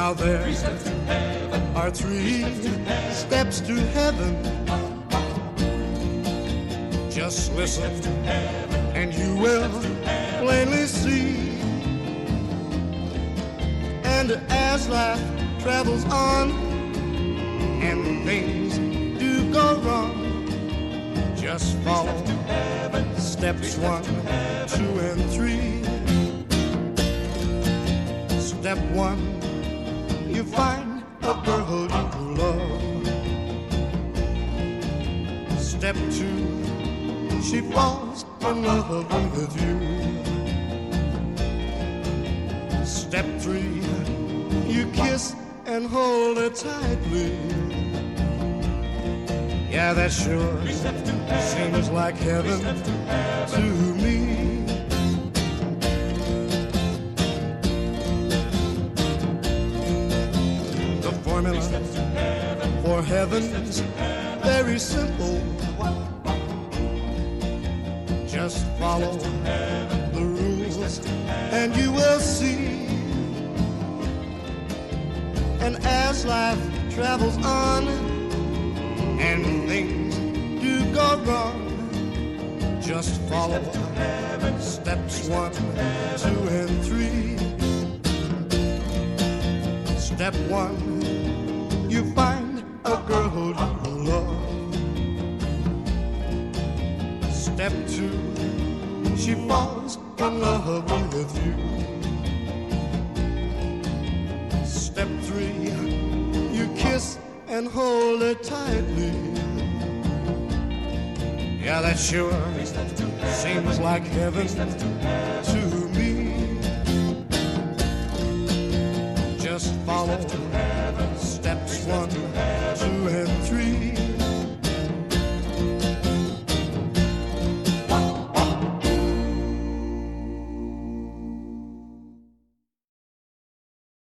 Now there are three steps to heaven. Just listen and you will plainly see. And as life travels on and things do go wrong, just follow steps 1, 2, and 3. Step 1, you find a girl you love. Step 2, she falls in love with you. Step 3, you kiss and hold her tightly. Yeah, that sure seems like heaven to me. The formula for heaven's very simple. Just follow the rules and you will see. And as life travels on and things do go wrong, just follow steps 1, 2, and 3. Step 1, you find a girl you love. Step 2, she falls in love with you. Step 3, you kiss and hold her tightly. Yeah, that sure seems like heaven to me. Just follow